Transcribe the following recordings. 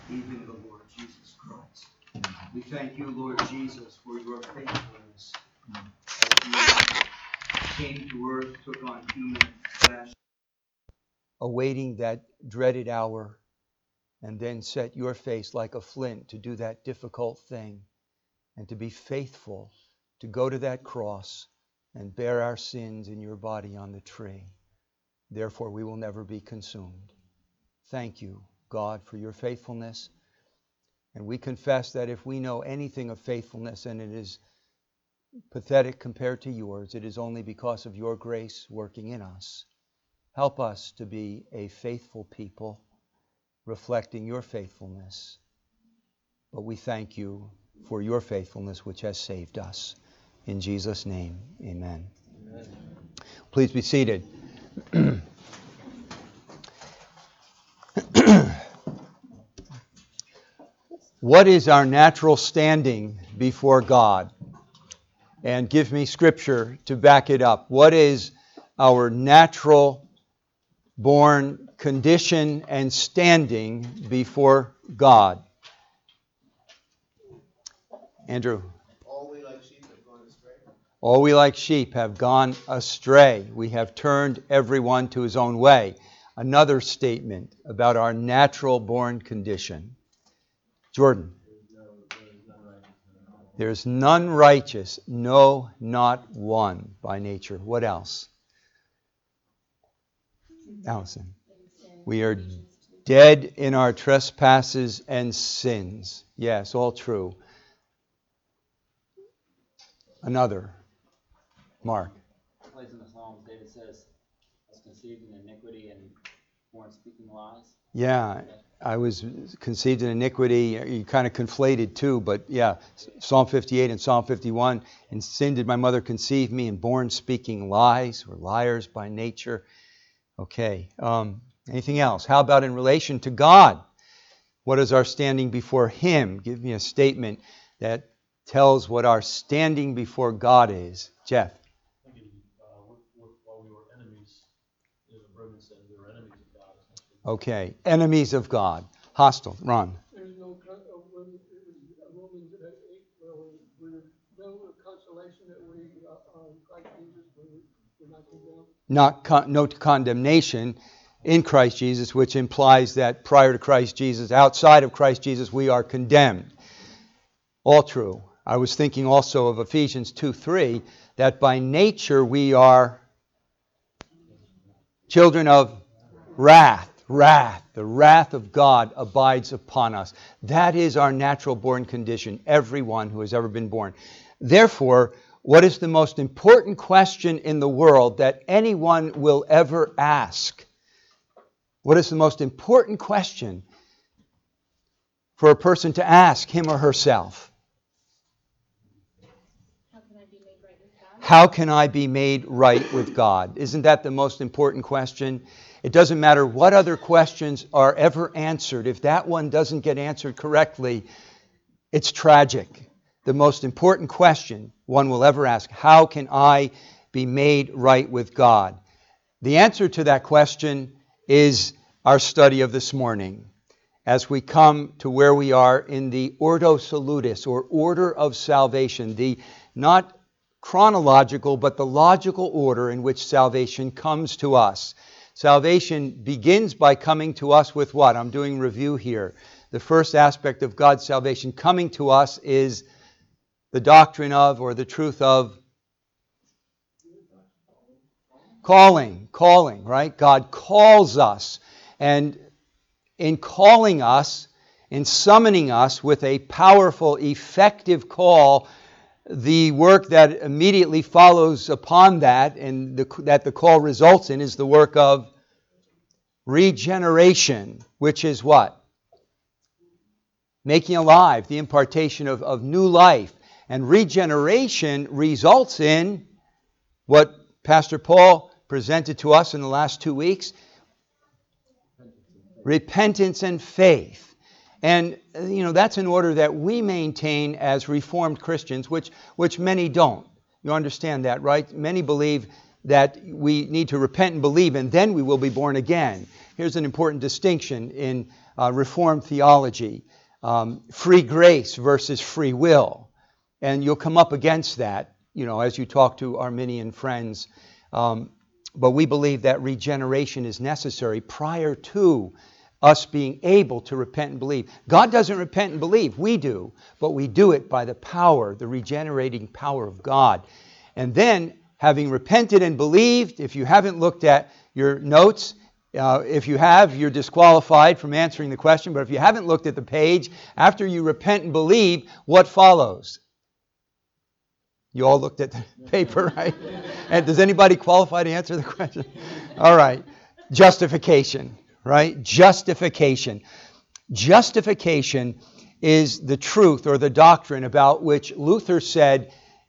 even the Lord Jesus Christ. We thank you, Lord Jesus, for your faithfulness as you came to earth, took on human flesh, awaiting that dreaded hour, and then set your face like a flint to do that difficult thing and to be faithful to go to that cross and bear our sins in your body on the tree. Therefore, we will never be consumed. Thank you, God, for your faithfulness. And we confess that if we know anything of faithfulness and it is pathetic compared to yours, it is only because of your grace working in us. Help us to be a faithful people, reflecting your faithfulness. But we thank you for your faithfulness which has saved us. In Jesus' name, amen. Amen. Please be seated. What is our natural standing before God? And give me scripture to back it up. What is our natural born condition and standing before God? Andrew. All we like sheep have gone astray. All we like sheep have gone astray. We have turned everyone to his own way. Another statement about our natural born condition. Jordan. There's none righteous, no, not one by nature. What else? Allison. We are dead in our trespasses and sins. Yes, all true. Another. Mark. A place in the Psalms, David says, I was conceived in iniquity and born speaking lies. Yeah, I was conceived in iniquity. You kind of conflated two, but yeah, Psalm 58 and Psalm 51. In sin did my mother conceive me, and born speaking lies. We're liars by nature. Okay. Anything else? How about in relation to God? What is our standing before Him? Give me a statement that tells what our standing before God is. Jeff. While we were enemies, Roman said we were enemies of God. Okay, enemies of God. Hostile. Ron. There's no Romans 8, we're no consolation that we Christ Jesus, we're not condemned. No condemnation in Christ Jesus, which implies that prior to Christ Jesus, outside of Christ Jesus, we are condemned. All true. I was thinking also of Ephesians 2:3, that by nature we are children of wrath. The wrath of God abides upon us. That is our natural born condition, everyone who has ever been born. Therefore, what is the most important question in the world that anyone will ever ask? What is the most important question for a person to ask him or herself? How can I be made right with God? Isn't that the most important question? It doesn't matter what other questions are ever answered. If that one doesn't get answered correctly, it's tragic. The most important question one will ever ask, how can I be made right with God? The answer to that question is our study of this morning. As we come to where we are in the Ordo Salutis, or order of salvation, the not chronological, but the logical order in which salvation comes to us. Salvation begins by coming to us with what? I'm doing review here. The first aspect of God's salvation coming to us is the doctrine of, or the truth of, calling, right? God calls us, and in calling us, in summoning us with a powerful, effective call, the work that immediately follows upon that, and that the call results in, is the work of regeneration, which is what? Making alive, the impartation of new life. And regeneration results in what Pastor Paul presented to us in the last 2 weeks: repentance and faith. And, that's an order that we maintain as Reformed Christians, which many don't. You understand that, right? Many believe that we need to repent and believe, and then we will be born again. Here's an important distinction in Reformed theology, free grace versus free will. And you'll come up against that, as you talk to Arminian friends. But we believe that regeneration is necessary prior to us being able to repent and believe. God doesn't repent and believe. We do. But we do it by the power, the regenerating power of God. And then, having repented and believed, if you haven't looked at your notes, if you have, you're disqualified from answering the question. But if you haven't looked at the page, after you repent and believe, what follows? You all looked at the paper, right? And does anybody qualify to answer the question? All right. Justification, right? Justification. Justification is the truth or the doctrine about which Luther said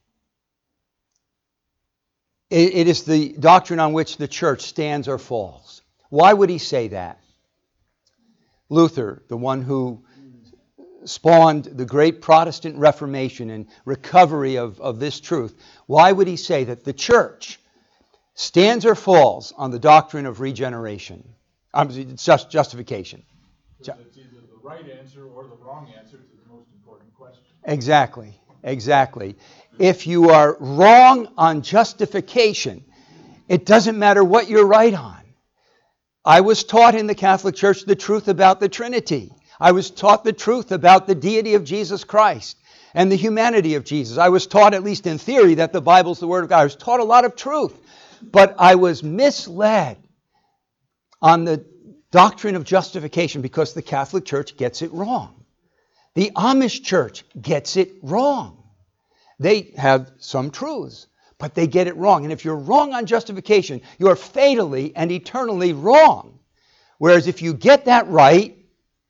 it is the doctrine on which the church stands or falls. Why would he say that? Luther, the one who spawned the great Protestant Reformation and recovery of this truth, why would he say that the church stands or falls on the doctrine of regeneration? It's just justification. Because it's either the right answer or the wrong answer to the most important question. Exactly. If you are wrong on justification, it doesn't matter what you're right on. I was taught in the Catholic Church the truth about the Trinity. I was taught the truth about the deity of Jesus Christ and the humanity of Jesus. I was taught, at least in theory, that the Bible's the Word of God. I was taught a lot of truth, but I was misled on the doctrine of justification because the Catholic Church gets it wrong. The Amish Church gets it wrong. They have some truths, but they get it wrong. And if you're wrong on justification, you're fatally and eternally wrong. Whereas if you get that right,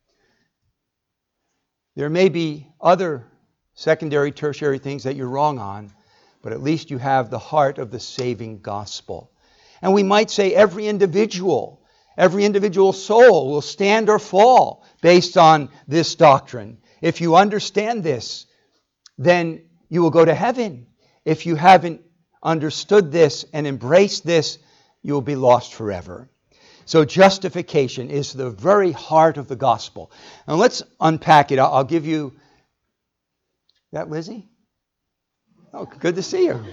there may be other secondary, tertiary things that you're wrong on, but at least you have the heart of the saving gospel. And we might say every individual soul will stand or fall based on this doctrine. If you understand this, then you will go to heaven. If you haven't understood this and embraced this, you will be lost forever. So justification is the very heart of the gospel. Now let's unpack it. I'll give you... That Lizzie? Oh, good to see you.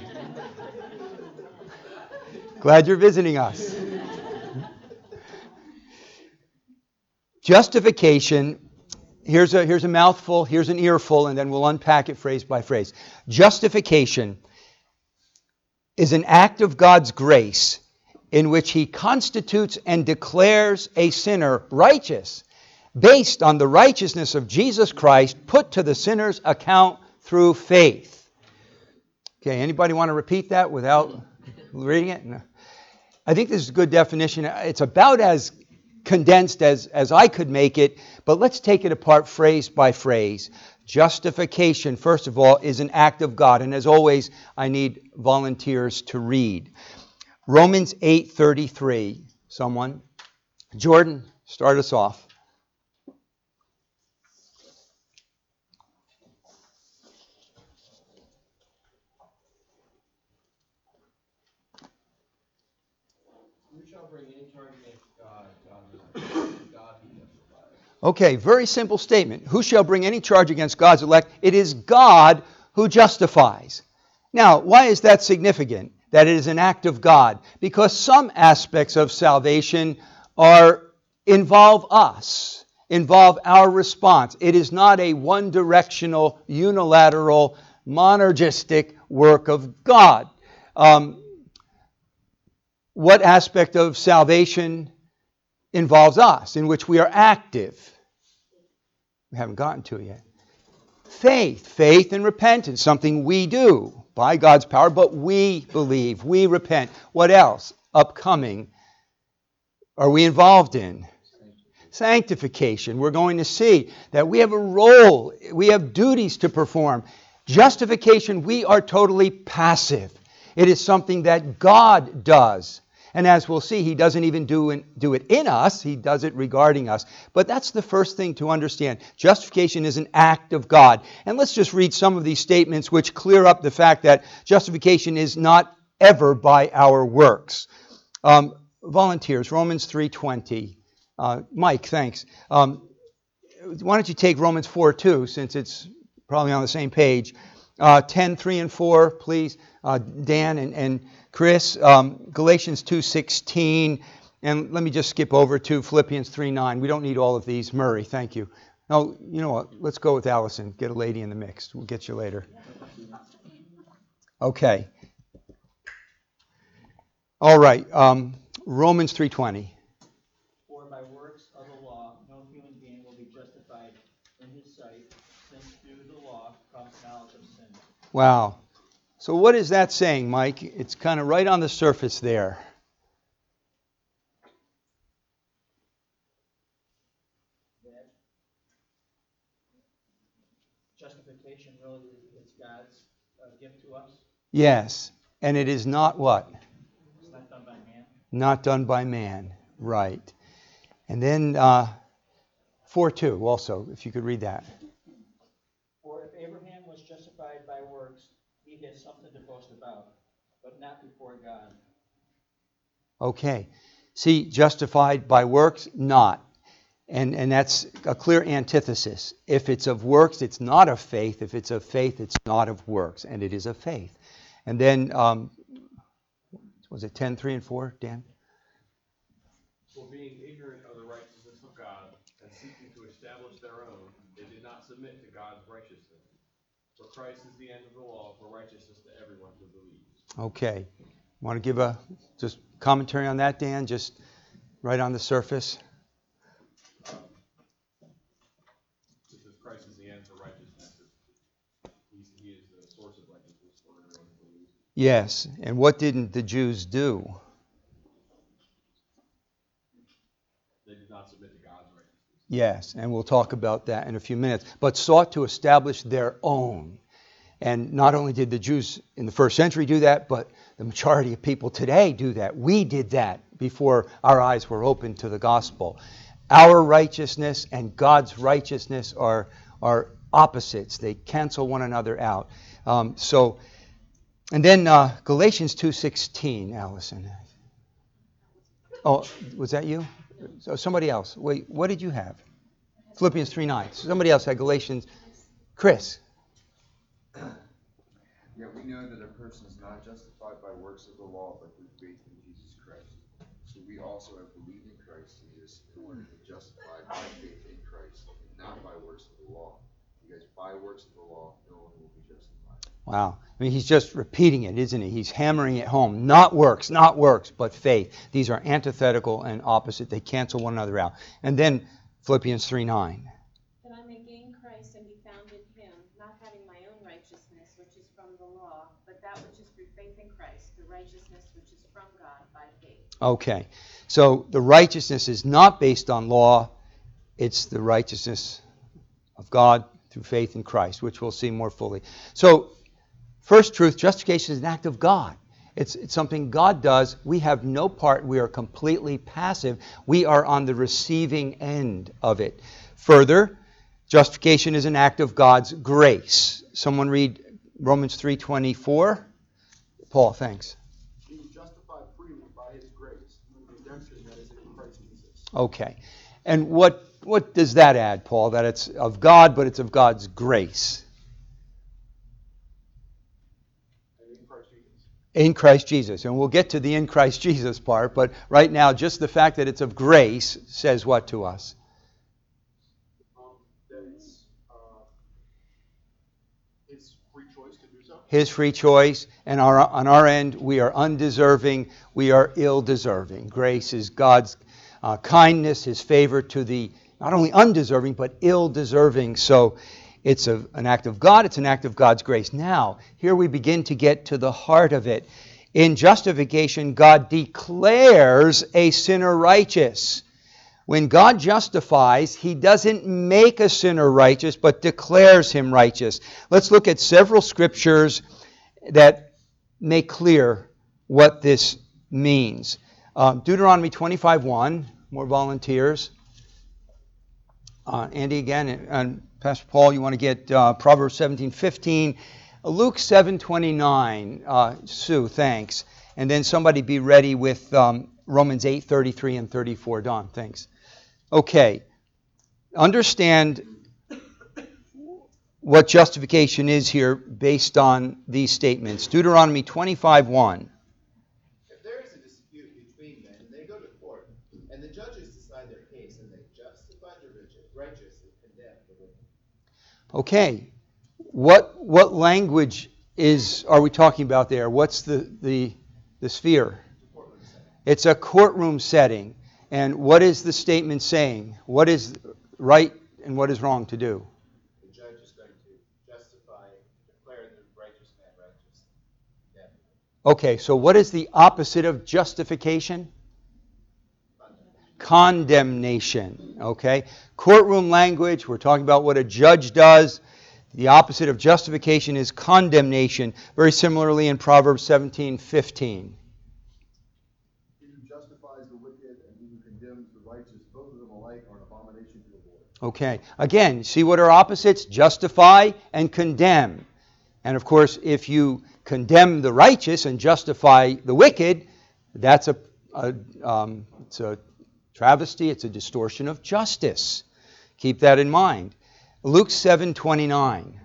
Glad you're visiting us. Justification, here's a mouthful, here's an earful, and then we'll unpack it phrase by phrase. Justification is an act of God's grace in which He constitutes and declares a sinner righteous based on the righteousness of Jesus Christ put to the sinner's account through faith. Okay, anybody want to repeat that without reading it? No. I think this is a good definition. It's about as condensed as I could make it, but let's take it apart phrase by phrase. Justification, first of all, is an act of God. And as always, I need volunteers to read. Romans 8:33. Someone? Jordan, start us off. Who shall bring any charge against God? God who justifies. Okay, very simple statement. Who shall bring any charge against God's elect? It is God who justifies. Now, why is that significant, that it is an act of God? Because some aspects of salvation involve us, involve our response. It is not a one-directional, unilateral, monergistic work of God. What aspect of salvation involves us, in which we are active? We haven't gotten to it yet. Faith and repentance, something we do by God's power, but we believe, we repent. What else? Upcoming. Are we involved in? Sanctification. We're going to see that we have a role, we have duties to perform. Justification, we are totally passive. It is something that God does. And as we'll see, He doesn't even do it in us. He does it regarding us. But that's the first thing to understand. Justification is an act of God. And let's just read some of these statements which clear up the fact that justification is not ever by our works. Volunteers, Romans 3:20. Mike, thanks. why don't you take Romans 4:2, since it's probably on the same page. 10, 3 and 4, please. Dan and Chris. Galatians 2:16. And let me just skip over to Philippians 3:9. We don't need all of these. Murray, thank you. No, you know what? Let's go with Allison. Get a lady in the mix. We'll get you later. Okay. All right. Romans 3:20. For by works of the law, no human being will be justified in his sight, since through the law comes knowledge of sin. Wow. So what is that saying, Mike? It's kind of right on the surface there. That justification really is God's gift to us. Yes. And it is not what? It's not done by man. Not done by man. Right. And then 4:2 also, if you could read that. For if Abraham was justified by works, he has something to boast about, but not before God. Okay. See, justified by works, not. And that's a clear antithesis. If it's of works, it's not of faith. If it's of faith, it's not of works. And it is of faith. And then, was it 10, 3 and 4, Dan? For being ignorant of the righteousness of God and seeking to establish their own, they did not submit to God's righteousness. For Christ is the end of the law for righteousness to everyone who believes. Okay. Want to give a just commentary on that, Dan? Just right on the surface. Just as Christ is the end for righteousness, he is the source of righteousness for everyone who believes. Yes. And what didn't the Jews do? They did not submit to God's righteousness. Yes, and we'll talk about that in a few minutes. But sought to establish their own. And not only did the Jews in the first century do that, but the majority of people today do that. We did that before our eyes were opened to the gospel. Our righteousness and God's righteousness are opposites. They cancel one another out. And then Galatians 2:16, Allison. Oh, was that you? So somebody else. Wait, what did you have? Philippians 3:9. Somebody else had Galatians. Chris. Yeah, we know that a person is not justified by works of the law, but through faith in Jesus Christ. So we also have believed in Christ Jesus in order to be justified by faith in Christ, and not by works of the law. Because by works of the law, no one will be justified. Wow. I mean, he's just repeating it, isn't he? He's hammering it home. Not works, but faith. These are antithetical and opposite. They cancel one another out. And then Philippians 3:9. That I may gain Christ and be found in him, not having my own righteousness, which is from the law, but that which is through faith in Christ, the righteousness which is from God by faith. Okay. So the righteousness is not based on law. It's the righteousness of God through faith in Christ, which we'll see more fully. So, first truth, justification is an act of God. It's something God does. We have no part. We are completely passive. We are on the receiving end of it. Further, justification is an act of God's grace. Someone read Romans 3:24. Paul, thanks. Being justified freely by his grace, through the redemption that is in Christ Jesus. Okay. And what does that add, Paul? That it's of God, but it's of God's grace. In Christ Jesus. And we'll get to the in Christ Jesus part, but right now just the fact that it's of grace says what to us? That it's his free choice to do so. His free choice, and on our end we are undeserving, we are ill-deserving. Grace is God's kindness, his favor to the not only undeserving but ill-deserving. So it's an act of God. It's an act of God's grace. Now, here we begin to get to the heart of it. In justification, God declares a sinner righteous. When God justifies, he doesn't make a sinner righteous, but declares him righteous. Let's look at several scriptures that make clear what this means. Deuteronomy 25:1. More volunteers. Andy again, and Pastor Paul, you want to get Proverbs 17:15, Luke 7:29. Sue, thanks. And then somebody be ready with Romans 8:33 and 34. Don, thanks. Okay. understand what justification is here based on these statements. Deuteronomy 25:1. If there is a dispute between men, and they go to court, and the judges decide their case, and they justify the righteous and condemn the wicked. Okay, what language are we talking about there? What's the sphere? It's a courtroom setting. And what is the statement saying? What is right and what is wrong to do? The judge is going to justify, declare the righteous man righteous. Yeah. Okay, so what is the opposite of justification? Condemnation. Okay, courtroom language, we're talking about what a judge does. The opposite of justification is condemnation. Very similarly in Proverbs 17:15. He who justifies the wicked and he who condemns the righteous, both of them alike are an abomination to the Lord. Okay, again, see what are opposites? Justify and condemn. And of course, if you condemn the righteous and justify the wicked, that's it's a travesty, it's a distortion of justice. Keep that in mind. Luke 7:29.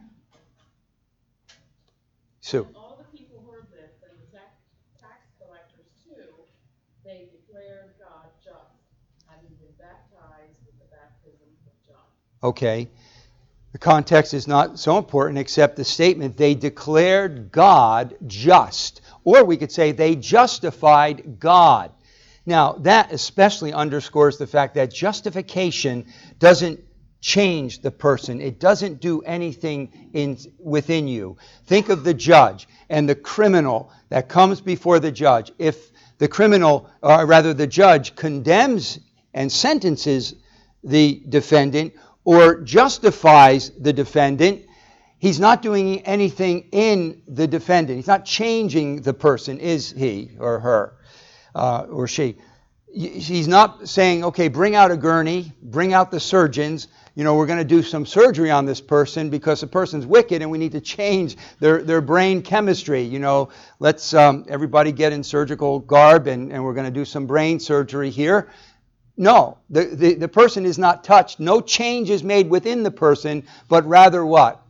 Sue. And all the people heard this, and the tax collectors too, they declared God just, having been baptized with the baptism of John. Okay. The context is not so important except the statement, they declared God just. Or we could say they justified God. Now, that especially underscores the fact that justification doesn't change the person. It doesn't do anything within you. Think of the judge and the criminal that comes before the judge. If the criminal, or rather the judge, condemns and sentences the defendant or justifies the defendant, he's not doing anything in the defendant. He's not changing the person, is he or her or she? He's not saying, okay, bring out a gurney, bring out the surgeons. We're going to do some surgery on this person because the person's wicked and we need to change their brain chemistry. Let's everybody get in surgical garb and we're going to do some brain surgery here. No, the person is not touched. No change is made within the person, but rather what?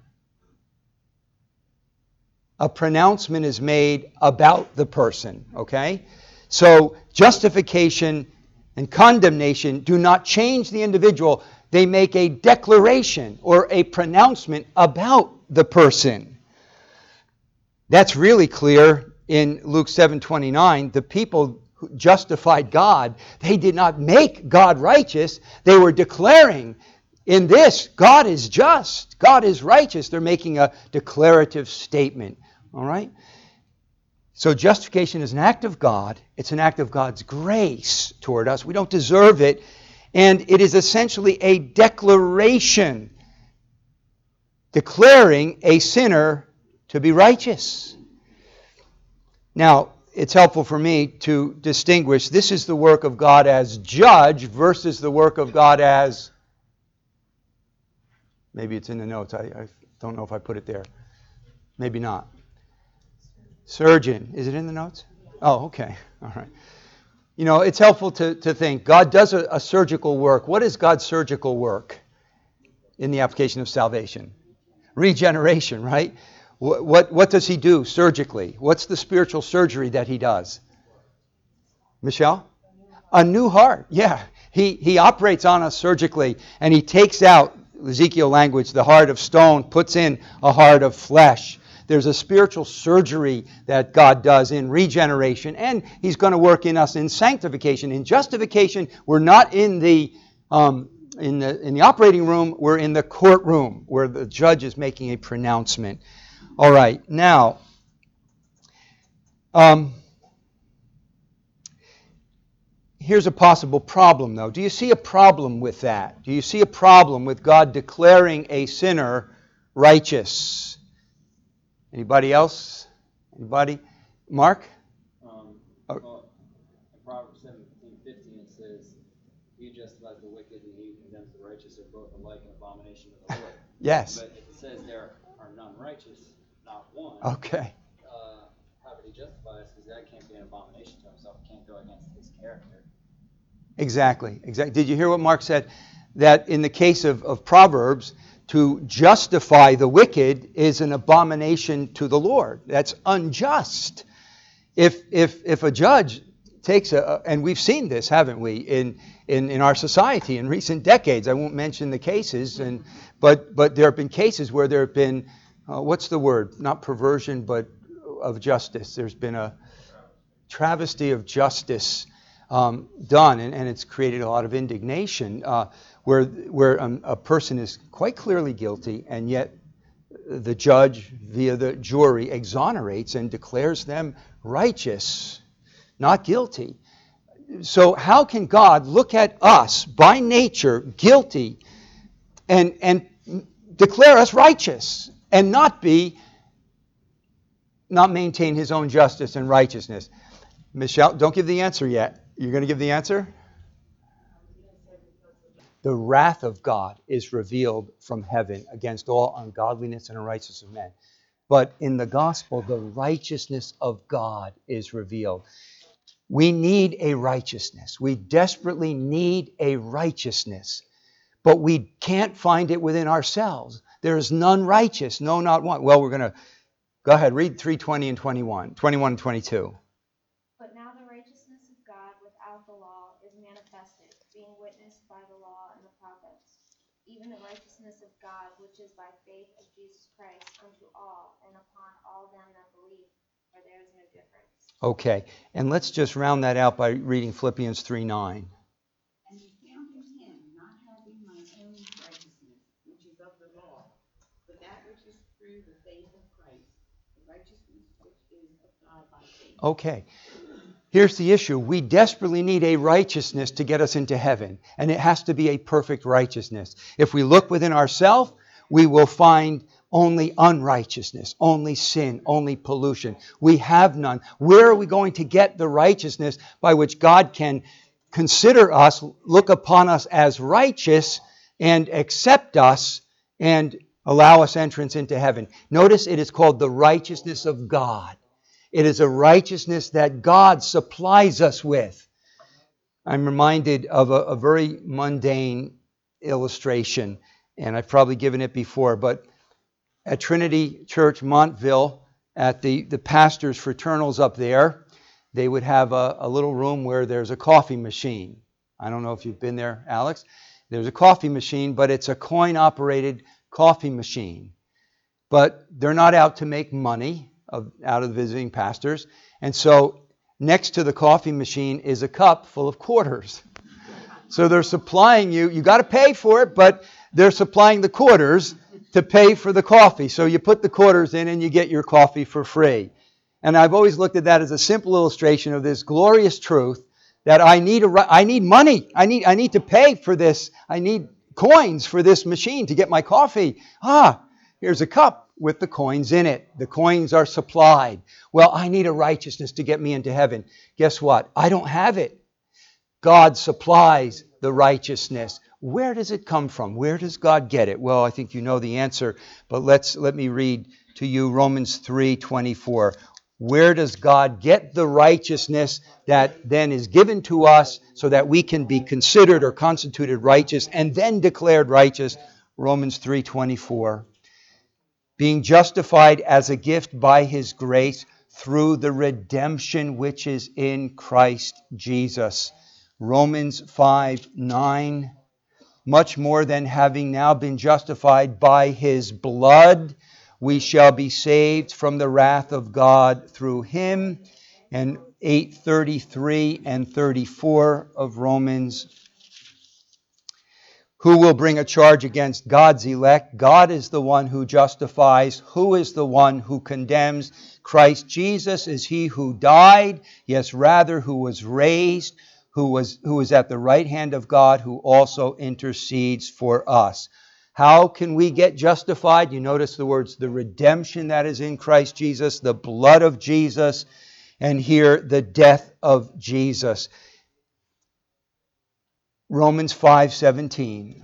A pronouncement is made about the person, okay? So justification and condemnation do not change the individual. They make a declaration or a pronouncement about the person. That's really clear in Luke 7:29. The people who justified God, they did not make God righteous. They were declaring in this, God is just, God is righteous. They're making a declarative statement. All right? So justification is an act of God. It's an act of God's grace toward us. We don't deserve it. And it is essentially a declaration, declaring a sinner to be righteous. Now, it's helpful for me to distinguish, this is the work of God as judge versus the work of God as, maybe it's in the notes, I don't know if I put it there. Maybe not. Surgeon. Is it in the notes? Oh, okay. All right. It's helpful to think. God does a surgical work. What is God's surgical work in the application of salvation? Regeneration, right? What does he do surgically? What's the spiritual surgery that he does? Michelle? A new heart. Yeah. He operates on us surgically, and he takes out, Ezekiel language, the heart of stone, puts in a heart of flesh. There's a spiritual surgery that God does in regeneration, and he's going to work in us in sanctification. In justification, we're not in the operating room, we're in the courtroom where the judge is making a pronouncement. All right, now, here's a possible problem, though. Do you see a problem with that? Do you see a problem with God declaring a sinner righteous? Anybody else? Anybody? Mark? Well, in Proverbs 17:15 it says, "He justifies the wicked and he condemns the righteous are both alike an abomination to the Lord." Yes. But it says there are none righteous, not one. Okay. How could he justify us? Because that can't be an abomination to himself. It can't go against his character. Exactly. Did you hear what Mark said? that in the case of Proverbs, to justify the wicked is an abomination to the Lord. That's unjust. If a judge takes and we've seen this, haven't we, in our society in recent decades. I won't mention the cases, but there have been cases where there have been, what's the word? Not perversion, but of justice. There's been a travesty of justice done, and it's created a lot of indignation, where a person is quite clearly guilty, and yet the judge, via the jury, exonerates and declares them righteous, not guilty. So how can God look at us by nature guilty and declare us righteous and not maintain his own justice and righteousness? Michelle, don't give the answer yet. You're going to give the answer? The wrath of God is revealed from heaven against all ungodliness and unrighteousness of men. But in the gospel, the righteousness of God is revealed. We need a righteousness. We desperately need a righteousness. But we can't find it within ourselves. There is none righteous, no, not one. Well, we're going to go ahead, read 3:20 and 21 and 22. But now the righteousness of God without the law is manifested, being witnessed by the law and the prophets, even the righteousness of God, which is by faith of Jesus Christ unto all, and upon all them that believe, for there is no difference. Okay, and let's just round that out by reading Philippians 3:9. And he found in him not having my own righteousness, which is of the law, but that which is through the faith of Christ, the righteousness which is of God by faith. Okay, here's the issue. We desperately need a righteousness to get us into heaven, and it has to be a perfect righteousness. If we look within ourselves, we will find only unrighteousness, only sin, only pollution. We have none. Where are we going to get the righteousness by which God can consider us, look upon us as righteous, and accept us and allow us entrance into heaven? Notice it is called the righteousness of God. It is a righteousness that God supplies us with. I'm reminded of a very mundane illustration, and I've probably given it before, but at Trinity Church, Montville, at the pastors' fraternals up there, they would have a little room where there's a coffee machine. I don't know if you've been there, Alex. There's a coffee machine, but it's a coin-operated coffee machine. But they're not out to make money out of the visiting pastors. And so next to the coffee machine is a cup full of quarters. So they're supplying you got to pay for it, but they're supplying the quarters to pay for the coffee. So you put the quarters in and you get your coffee for free. And I've always looked at that as a simple illustration of this glorious truth that I need money. I need to pay for this. I need coins for this machine to get my coffee. Here's a cup with the coins in it. The coins are supplied. Well, I need a righteousness to get me into heaven. Guess what? I don't have it. God supplies the righteousness. Where does it come from? Where does God get it? Well, I think you know the answer, but let me read to you Romans 3:24. Where does God get the righteousness that then is given to us so that we can be considered or constituted righteous and then declared righteous? Romans 3:24. Being justified as a gift by his grace through the redemption which is in Christ Jesus. Romans 5:9. Much more than having now been justified by his blood, we shall be saved from the wrath of God through him. And 8:33 and 34 of Romans. Who will bring a charge against God's elect? God is the one who justifies. Who is the one who condemns? Christ Jesus is he who died, yes, rather who was raised, who is at the right hand of God, who also intercedes for us. How can we get justified? You notice the words, the redemption that is in Christ Jesus, the blood of Jesus, and here the death of Jesus. Romans 5:17.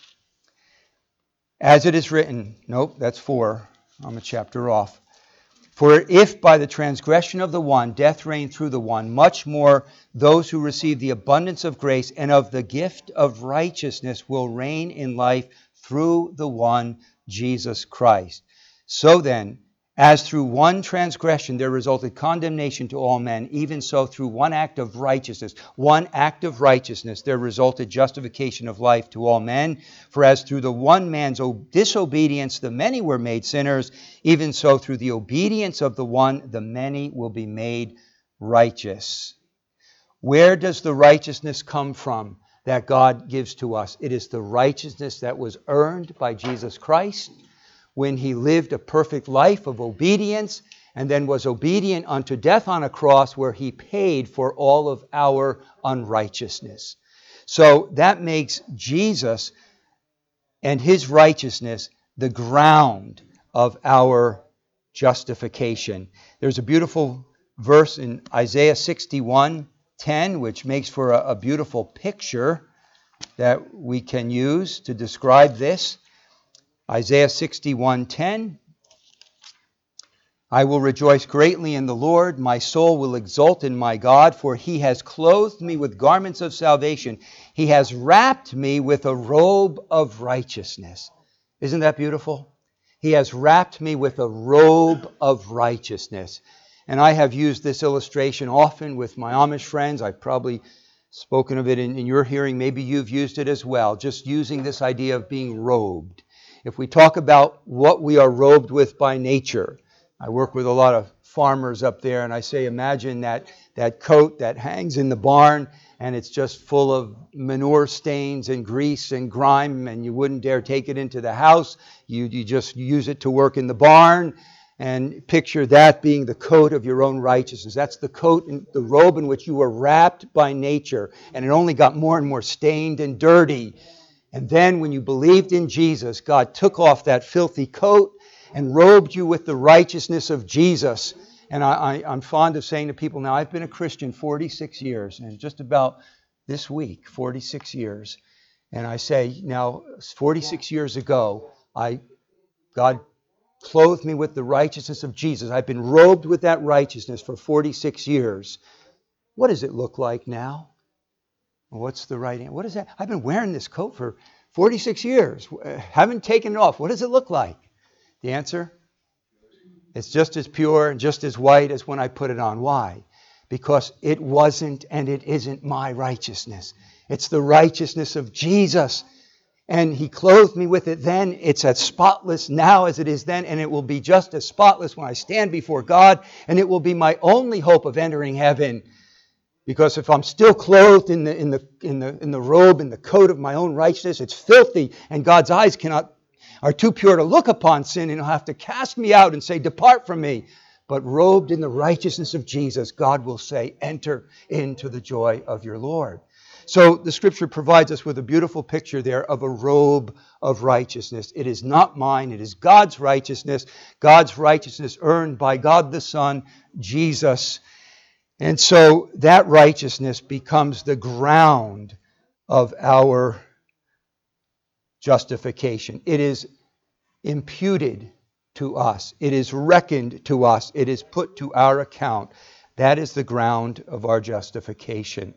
As it is written, nope, that's 4. I'm a chapter off. For if by the transgression of the one death reigned through the one, much more those who receive the abundance of grace and of the gift of righteousness will reign in life through the one, Jesus Christ. So then, as through one transgression there resulted condemnation to all men, even so through one act of righteousness, there resulted justification of life to all men. For as through the one man's disobedience the many were made sinners, even so through the obedience of the one the many will be made righteous. Where does the righteousness come from that God gives to us? It is the righteousness that was earned by Jesus Christ when he lived a perfect life of obedience and then was obedient unto death on a cross where he paid for all of our unrighteousness. So that makes Jesus and his righteousness the ground of our justification. There's a beautiful verse in Isaiah 61:10, which makes for a beautiful picture that we can use to describe this. Isaiah 61:10, I will rejoice greatly in the Lord. My soul will exult in my God, for he has clothed me with garments of salvation. He has wrapped me with a robe of righteousness. Isn't that beautiful? He has wrapped me with a robe of righteousness. And I have used this illustration often with my Amish friends. I've probably spoken of it in your hearing. Maybe you've used it as well, just using this idea of being robed. If we talk about what we are robed with by nature, I work with a lot of farmers up there, and I say, imagine that coat that hangs in the barn, and it's just full of manure stains and grease and grime, and you wouldn't dare take it into the house. You just use it to work in the barn, and picture that being the coat of your own righteousness. That's the coat, the robe in which you were wrapped by nature, and it only got more and more stained and dirty. And then when you believed in Jesus, God took off that filthy coat and robed you with the righteousness of Jesus. And I'm fond of saying to people now, I've been a Christian 46 years, and just about this week, 46 years. And I say, now, 46 years ago, God clothed me with the righteousness of Jesus. I've been robed with that righteousness for 46 years. What does it look like now? What's the right answer? What is that? I've been wearing this coat for 46 years. Haven't taken it off. What does it look like? The answer? It's just as pure and just as white as when I put it on. Why? Because it wasn't and it isn't my righteousness. It's the righteousness of Jesus. And he clothed me with it then. It's as spotless now as it is then. And it will be just as spotless when I stand before God. And it will be my only hope of entering heaven. Because if I'm still clothed in the robe, in the coat of my own righteousness, it's filthy, and God's eyes are too pure to look upon sin, and He'll have to cast me out and say, depart from me. But robed in the righteousness of Jesus, God will say, enter into the joy of your Lord. So the Scripture provides us with a beautiful picture there of a robe of righteousness. It is not mine, it is God's righteousness earned by God the Son, Jesus. And so that righteousness becomes the ground of our justification. It is imputed to us. It is reckoned to us. It is put to our account. That is the ground of our justification.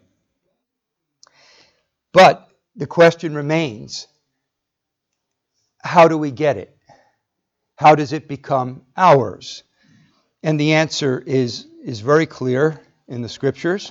But the question remains, how do we get it? How does it become ours? And the answer is very clear in the Scriptures.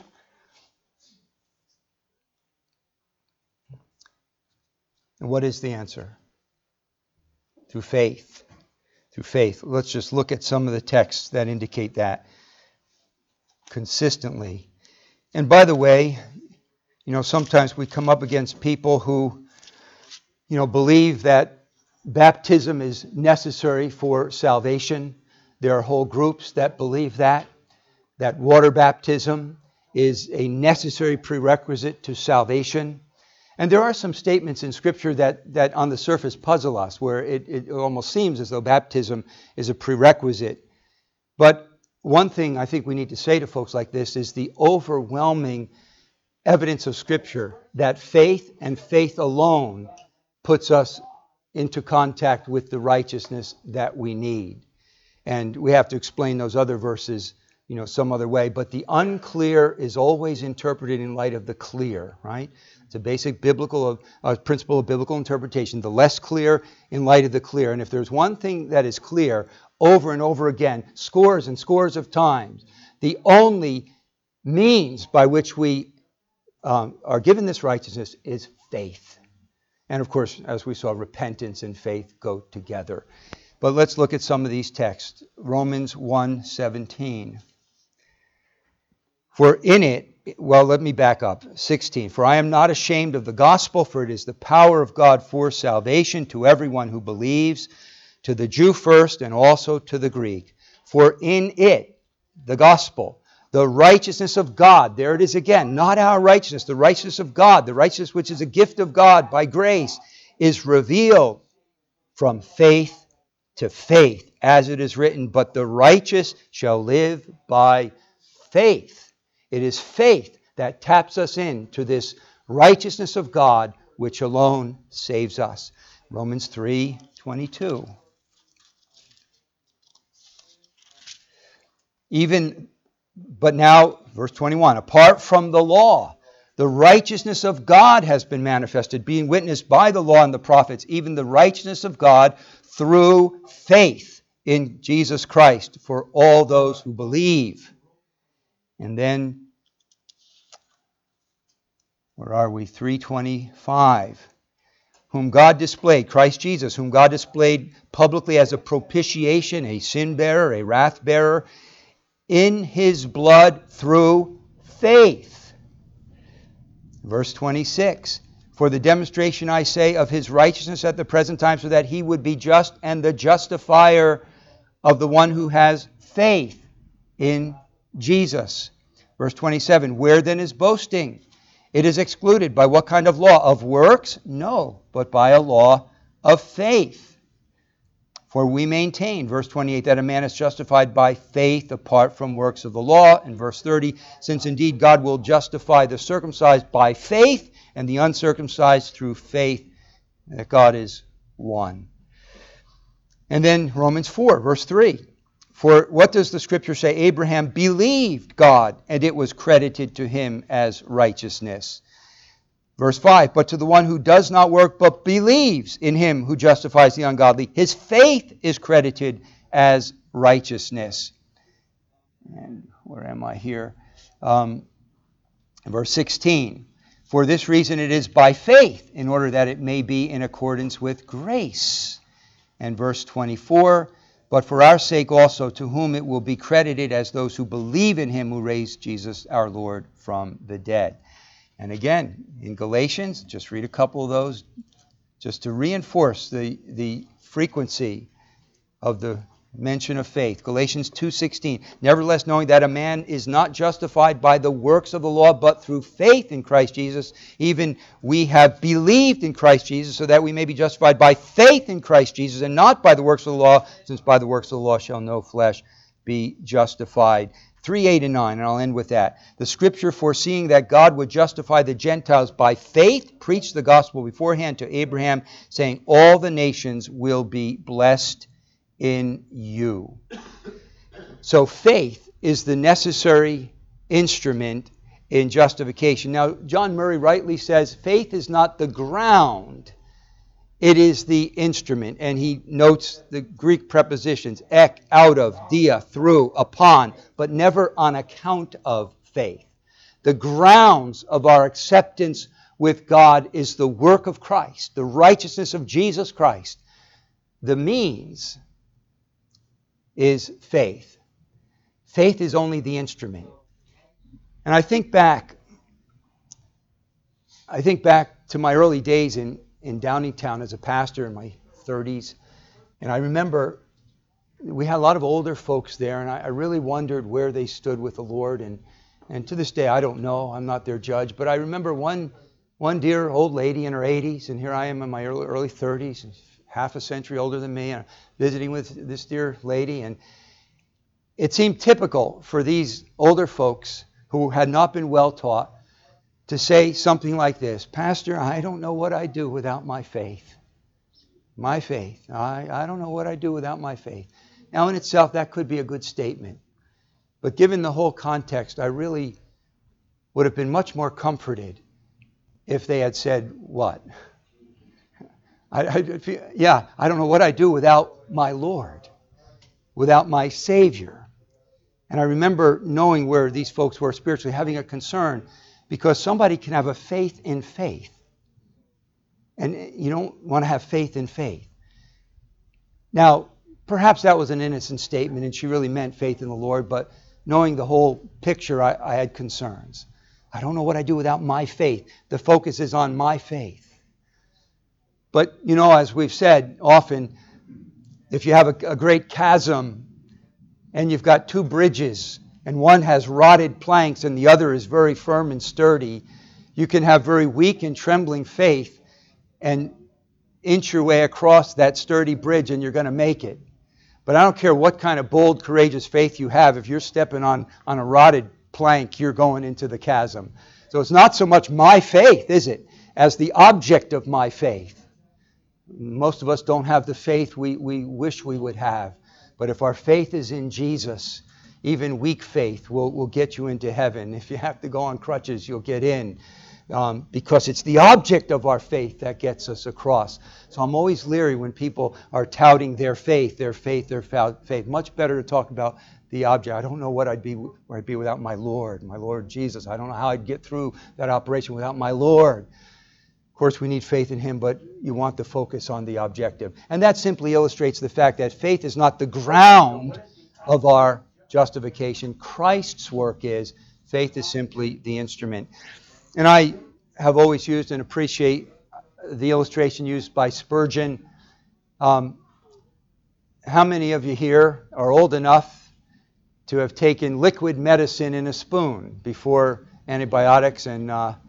And what is the answer? Through faith. Through faith. Let's just look at some of the texts that indicate that consistently. And by the way, sometimes we come up against people who, believe that baptism is necessary for salvation. There are whole groups that believe that water baptism is a necessary prerequisite to salvation. And there are some statements in Scripture that on the surface puzzle us, where it almost seems as though baptism is a prerequisite. But one thing I think we need to say to folks like this is the overwhelming evidence of Scripture that faith and faith alone puts us into contact with the righteousness that we need. And we have to explain those other verses, some other way. But the unclear is always interpreted in light of the clear, right? It's a basic biblical principle of biblical interpretation. The less clear in light of the clear. And if there's one thing that is clear over and over again, scores and scores of times, the only means by which we are given this righteousness is faith. And of course, as we saw, repentance and faith go together. But let's look at some of these texts. Romans 1:17. For in it, let me back up. 16. For I am not ashamed of the gospel, for it is the power of God for salvation to everyone who believes, to the Jew first and also to the Greek. For in it, the gospel, the righteousness of God, there it is again, not our righteousness, the righteousness of God, the righteousness which is a gift of God by grace, is revealed from faith to faith, as it is written, but the righteous shall live by faith. It is faith that taps us into this righteousness of God, which alone saves us. Romans 3:22. But now, verse 21, apart from the law, the righteousness of God has been manifested, being witnessed by the law and the prophets, even the righteousness of God through faith in Jesus Christ for all those who believe. And then, where are we? 3:25. Whom God displayed, Christ Jesus, whom God displayed publicly as a propitiation, a sin bearer, a wrath bearer, in his blood through faith. Verse 26. For the demonstration, I say, of his righteousness at the present time, so that he would be just and the justifier of the one who has faith in Jesus. Verse 27. Where then is boasting? It is excluded. By what kind of law? Of works? No, but by a law of faith. For we maintain, verse 28, that a man is justified by faith apart from works of the law. And verse 30, since indeed God will justify the circumcised by faith and the uncircumcised through faith, that God is one. And then Romans 4, verse 3. For what does the Scripture say? Abraham believed God, and it was credited to him as righteousness. Verse 5, but to the one who does not work but believes in him who justifies the ungodly, his faith is credited as righteousness. And where am I here? Verse 16, for this reason it is by faith, in order that it may be in accordance with grace. And verse 24, but for our sake also, to whom it will be credited as those who believe in him who raised Jesus our Lord from the dead. And again, in Galatians, just read a couple of those, just to reinforce the frequency of the mention of faith. Galatians 2:16, nevertheless, knowing that a man is not justified by the works of the law, but through faith in Christ Jesus, even we have believed in Christ Jesus, so that we may be justified by faith in Christ Jesus, and not by the works of the law, since by the works of the law shall no flesh be justified. 3:8 and 9, and I'll end with that. The Scripture, foreseeing that God would justify the Gentiles by faith, preached the gospel beforehand to Abraham, saying, all the nations will be blessed in you. So faith is the necessary instrument in justification. Now, John Murray rightly says faith is not the ground, it is the instrument. And he notes the Greek prepositions, ek, out of, dia, through, upon, but never on account of faith. The grounds of our acceptance with God is the work of Christ, the righteousness of Jesus Christ. The means is faith. Faith is only the instrument. And I think back to my early days in Downingtown as a pastor in my 30s. And I remember we had a lot of older folks there, and I really wondered where they stood with the Lord. And to this day, I don't know. I'm not their judge. But I remember one dear old lady in her 80s, and here I am in my early 30s, half a century older than me, and visiting with this dear lady. And it seemed typical for these older folks who had not been well taught to say something like this: Pastor, I don't know what I'd do without my faith. My faith. I don't know what I'd do without my faith. Now, in itself, that could be a good statement. But given the whole context, I really would have been much more comforted if they had said, what? I don't know what I'd do without my Lord, without my Savior. And I remember knowing where these folks were spiritually, having a concern, because somebody can have a faith in faith. And you don't want to have faith in faith. Now, perhaps that was an innocent statement and she really meant faith in the Lord, but knowing the whole picture, I had concerns. I don't know what I do without my faith. The focus is on my faith. But, as we've said often, if you have a great chasm and you've got two bridges and one has rotted planks and the other is very firm and sturdy, you can have very weak and trembling faith and inch your way across that sturdy bridge and you're going to make it. But I don't care what kind of bold, courageous faith you have. If you're stepping on a rotted plank, you're going into the chasm. So it's not so much my faith, is it, as the object of my faith. Most of us don't have the faith we wish we would have. But if our faith is in Jesus, even weak faith will get you into heaven. If you have to go on crutches, you'll get in. Because it's the object of our faith that gets us across. So I'm always leery when people are touting their faith. Much better to talk about the object. I don't know where I'd be without my Lord Jesus. I don't know how I'd get through that operation without my Lord. Of course, we need faith in Him, but you want the focus on the objective. And that simply illustrates the fact that faith is not the ground of our justification. Christ's work is. Faith is simply the instrument. And I have always used and appreciate the illustration used by Spurgeon. How many of you here are old enough to have taken liquid medicine in a spoon before antibiotics? And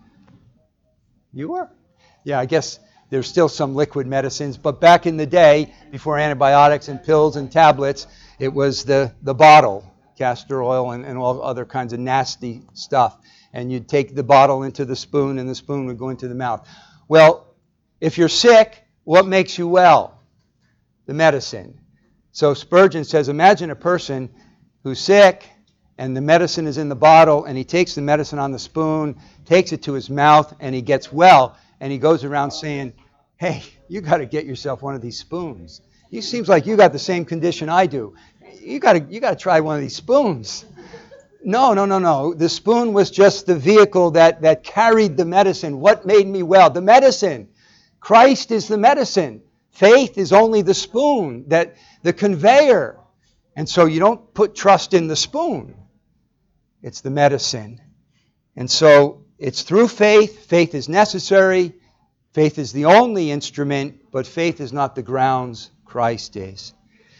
you were? Yeah, I guess there's still some liquid medicines. But back in the day, before antibiotics and pills and tablets, it was the bottle, castor oil and all other kinds of nasty stuff. And you'd take the bottle into the spoon, and the spoon would go into the mouth. Well, if you're sick, what makes you well? The medicine. So Spurgeon says, imagine a person who's sick, and the medicine is in the bottle, and he takes the medicine on the spoon, takes it to his mouth, and he gets well, and he goes around saying, hey, you got to get yourself one of these spoons. It seems like you got the same condition I do. You got to try one of these spoons. No. The spoon was just the vehicle that carried the medicine. What made me well? The medicine. Christ is the medicine. Faith is only the spoon, the conveyor. And so you don't put trust in the spoon. It's the medicine. And so it's through faith. Faith is necessary. Faith is the only instrument, but faith is not the grounds. Christ is.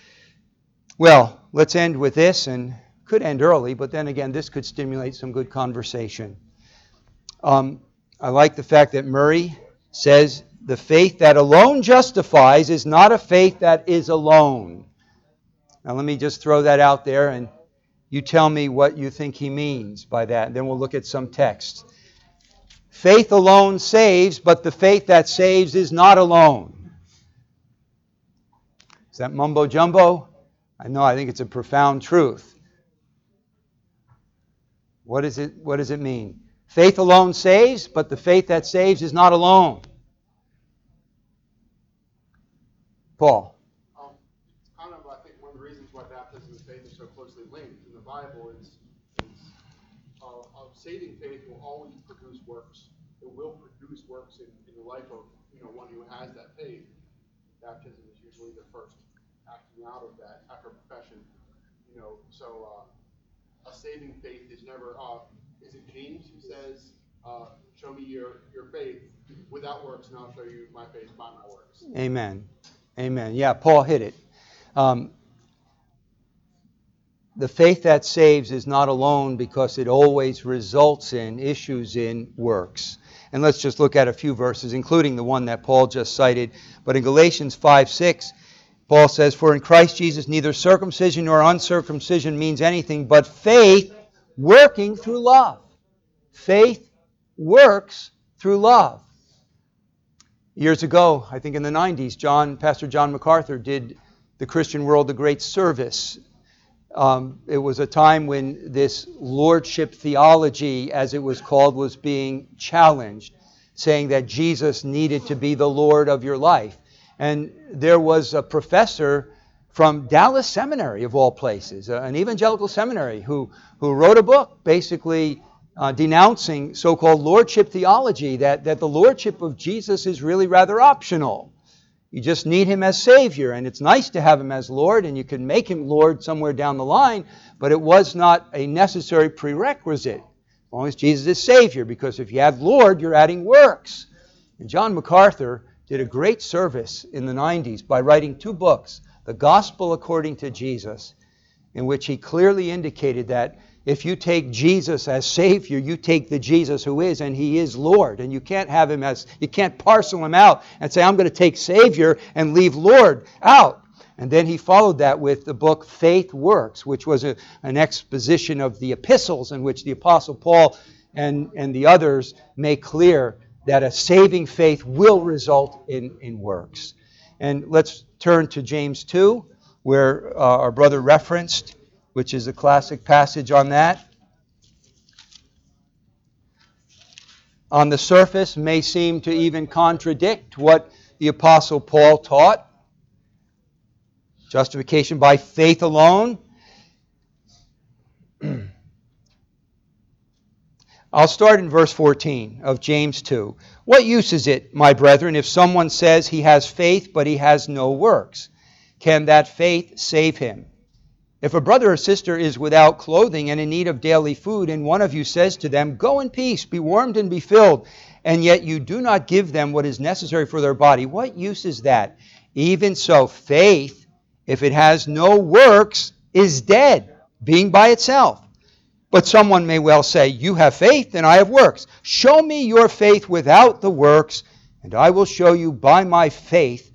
Well, let's end with this, and could end early, but then again, this could stimulate some good conversation. I like the fact that Murray says the faith that alone justifies is not a faith that is alone. Now let me just throw that out there, and you tell me what you think he means by that, and then we'll look at some texts. Faith alone saves, but the faith that saves is not alone. Is that mumbo jumbo? I think it's a profound truth. What does it mean? Faith alone saves, but the faith that saves is not alone. Paul. It's kind of, I think, one of the reasons why baptism and faith are so closely linked in the Bible is saving faith will always produce works. It will produce works in the life of one who has that faith. Baptism is usually the first acting out of that after profession. A saving faith is never. Is it James who says, "Show me your faith without works, and I'll show you my faith by my works"? Amen. Yeah, Paul hit it. The faith that saves is not alone because it always results in, issues in works. And let's just look at a few verses, including the one that Paul just cited. But in Galatians 5:6, Paul says, "For in Christ Jesus neither circumcision nor uncircumcision means anything, but faith working through love." Faith works through love. Years ago, I think in the 90s, Pastor John MacArthur did the Christian world the great service. It was a time when this lordship theology, as it was called, was being challenged, saying that Jesus needed to be the Lord of your life. And there was a professor from Dallas Seminary, of all places, an evangelical seminary, who wrote a book basically denouncing so-called lordship theology, that the lordship of Jesus is really rather optional. You just need him as Savior, and it's nice to have him as Lord, and you can make him Lord somewhere down the line, but it was not a necessary prerequisite, as long as Jesus is Savior, because if you add Lord, you're adding works. And John MacArthur did a great service in the 90s by writing 2 books, The Gospel According to Jesus, in which he clearly indicated that if you take Jesus as Savior, you take the Jesus who is, and he is Lord. And you can't have him you can't parcel him out and say, I'm going to take Savior and leave Lord out. And then he followed that with the book Faith Works, which was an exposition of the epistles in which the Apostle Paul and the others make clear that a saving faith will result in works. And let's turn to James 2, where our brother referenced, which is a classic passage on that. On the surface, may seem to even contradict what the Apostle Paul taught. Justification by faith alone. I'll start in verse 14 of James 2. What use is it, my brethren, if someone says he has faith but he has no works? Can that faith save him? If a brother or sister is without clothing and in need of daily food, and one of you says to them, go in peace, be warmed and be filled, and yet you do not give them what is necessary for their body, what use is that? Even so, faith, if it has no works, is dead, being by itself. But someone may well say, you have faith and I have works. Show me your faith without the works, and I will show you my faith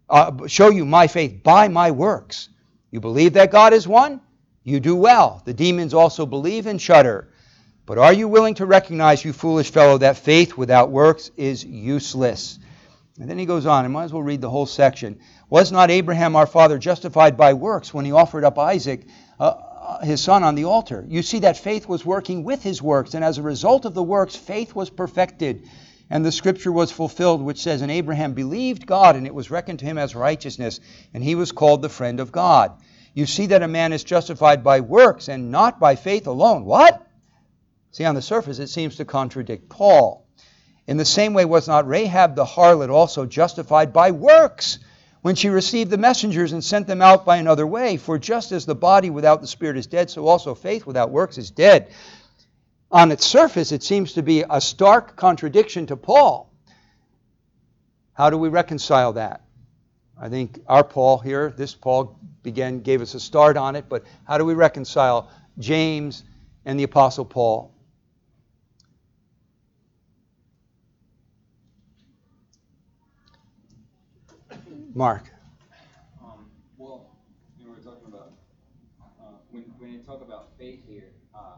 by my works. You believe that God is one? You do well. The demons also believe and shudder. But are you willing to recognize, you foolish fellow, that faith without works is useless? And then he goes on. I might as well read the whole section. Was not Abraham our father justified by works when he offered up Isaac, his son, on the altar? You see that faith was working with his works, and as a result of the works, faith was perfected. And the scripture was fulfilled, which says, and Abraham believed God, and it was reckoned to him as righteousness, and he was called the friend of God. You see that a man is justified by works and not by faith alone. What? See, on the surface, it seems to contradict Paul. In the same way, was not Rahab the harlot also justified by works when she received the messengers and sent them out by another way? For just as the body without the spirit is dead, so also faith without works is dead. On its surface, it seems to be a stark contradiction to Paul. How do we reconcile that? I think our Paul here, this Paul gave us a start on it, but how do we reconcile James and the Apostle Paul? Mark. Well, we're talking about, when you talk about faith here,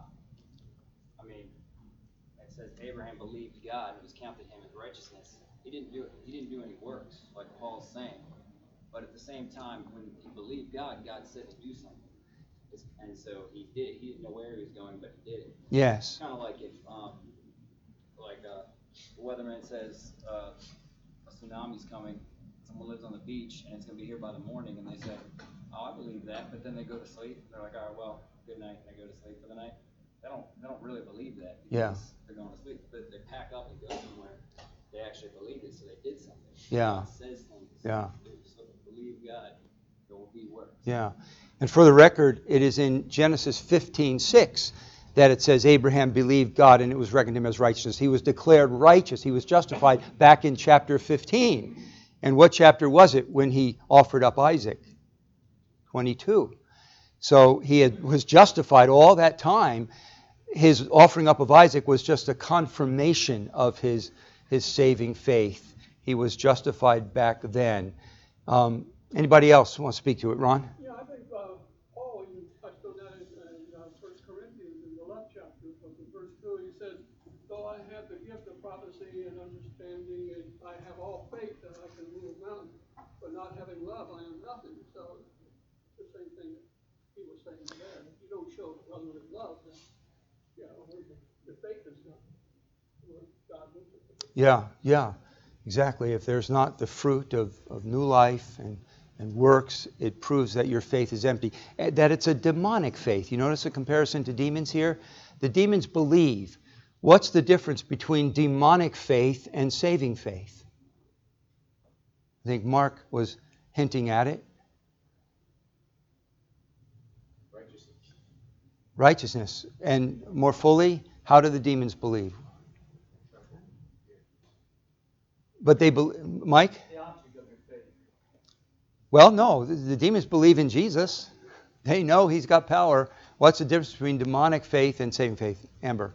it says Abraham believed God and it was counted him as righteousness. He didn't do any works, like Paul's saying. But at the same time, when he believed God, God said to do something. And so he did it. He didn't know where he was going, but he did it. Yes. It's kind of like if, the weatherman says a tsunami's coming, someone lives on the beach, and it's going to be here by the morning, and they say, oh, I believe that, but then they go to sleep. They're like, all right, well, good night, and they go to sleep for the night. They don't really believe that because they're going to sleep, but they pack up and go somewhere. They actually believed it, so they did something. Yeah. God says things. Yeah. So believe God, there will be works. Yeah. And for the record, it is in Genesis 15:6 that it says Abraham believed God and it was reckoned to him as righteousness. He was declared righteous. He was justified back in chapter 15. And what chapter was it when he offered up Isaac? 22. So he was justified all that time. His offering up of Isaac was just a confirmation of his saving faith. He was justified back then. Anybody else want to speak to it, Ron? Yeah, I think Paul even touched on that in 1 Corinthians in the 11th chapter, but in verse 2 he says, though I have the gift of prophecy and understanding, and I have all faith that I can move mountains, but not having love I am nothing. So things there. If you don't show brotherly love, then, you know, your faith is not where God wants it to be. Yeah, exactly. If there's not the fruit of new life and works, it proves that your faith is empty. That it's a demonic faith. You notice a comparison to demons here? The demons believe. What's the difference between demonic faith and saving faith? I think Mark was hinting at it. Righteousness. And more fully, how do the demons believe? But they believe, Mike? The object of your faith. Well, no, the demons believe in Jesus. They know he's got power. What's the difference between demonic faith and saving faith? Amber?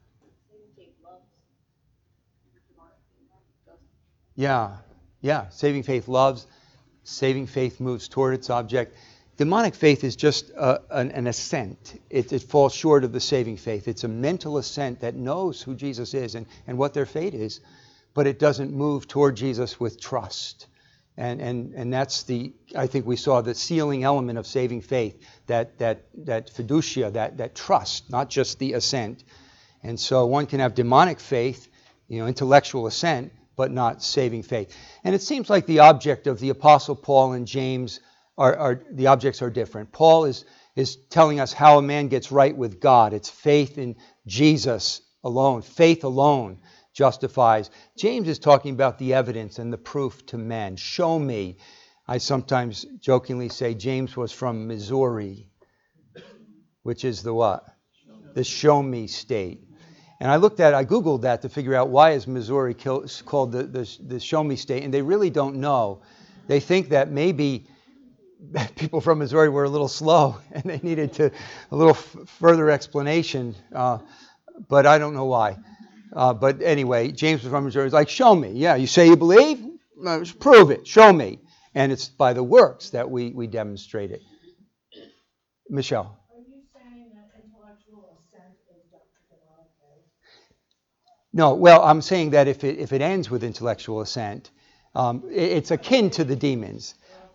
Yeah. Saving faith loves. Saving faith moves toward its object. Demonic faith is just an assent. It falls short of the saving faith. It's a mental assent that knows who Jesus is and what their fate is, but it doesn't move toward Jesus with trust. And that's I think we saw the sealing element of saving faith, that fiducia, that trust, not just the assent. And so one can have demonic faith, intellectual assent, but not saving faith. And it seems like the object of the Apostle Paul and James the objects are different. Paul is telling us how a man gets right with God. It's faith in Jesus alone. Faith alone justifies. James is talking about the evidence and the proof to men. Show me. I sometimes jokingly say James was from Missouri, which is the what? The show me state. And I Googled that to figure out why is Missouri called the show me state, and they really don't know. They think that maybe people from Missouri were a little slow and they needed a little further explanation, but I don't know why. But anyway, James was from Missouri. He's like, show me. Yeah, you say you believe? Prove it. Show me. And it's by the works that we demonstrate it. Michelle. Are you saying that intellectual assent is demonic faith? No, well, I'm saying that if it ends with intellectual assent, it's akin to the demons.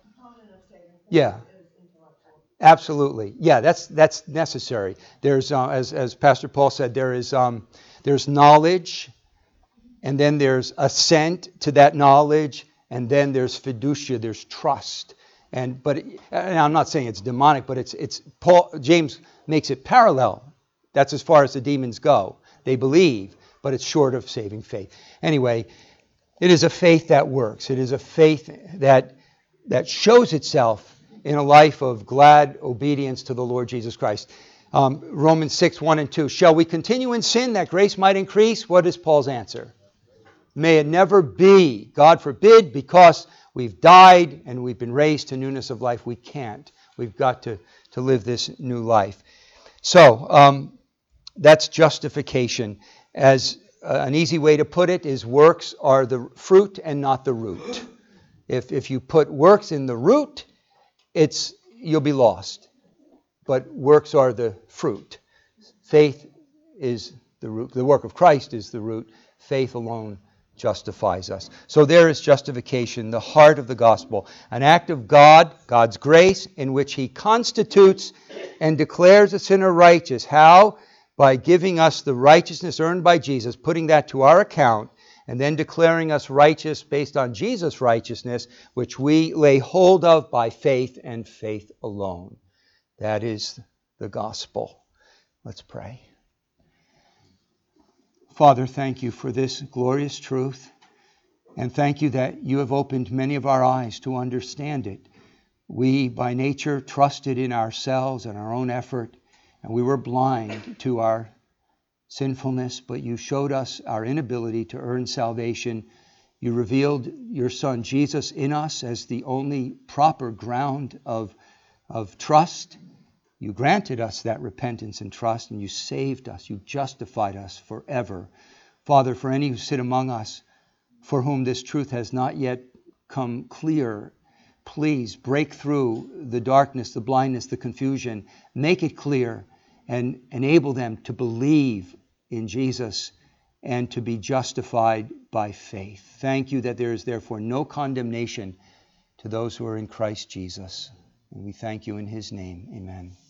Yeah, absolutely. Yeah, that's necessary. There's, as Pastor Paul said, there's knowledge, and then there's assent to that knowledge, and then there's fiducia, there's trust. And I'm not saying it's demonic, but James makes it parallel. That's as far as the demons go. They believe, but it's short of saving faith. Anyway, it is a faith that works. It is a faith that shows itself in a life of glad obedience to the Lord Jesus Christ. Romans 6:1-2. Shall we continue in sin that grace might increase? What is Paul's answer? May it never be. God forbid, because we've died and we've been raised to newness of life. We can't. We've got to live this new life. So that's justification. As an easy way to put it is works are the fruit and not the root. If you put works in the root, you'll be lost. But works are the fruit. Faith is the root. The work of Christ is the root. Faith alone justifies us. So there is justification, the heart of the gospel. An act of God, God's grace, in which He constitutes and declares a sinner righteous. How? By giving us the righteousness earned by Jesus, putting that to our account, and then declaring us righteous based on Jesus' righteousness, which we lay hold of by faith and faith alone. That is the gospel. Let's pray. Father, thank you for this glorious truth, and thank you that you have opened many of our eyes to understand it. We, by nature, trusted in ourselves and our own effort, and we were blind to our sinfulness, but you showed us our inability to earn salvation. You revealed your Son Jesus in us as the only proper ground of trust. You granted us that repentance and trust, and you saved us. You justified us forever. Father, for any who sit among us for whom this truth has not yet come clear, please break through the darkness, the blindness, the confusion. Make it clear and enable them to believe in Jesus and to be justified by faith. Thank you that there is therefore no condemnation to those who are in Christ Jesus. And we thank you in His name. Amen.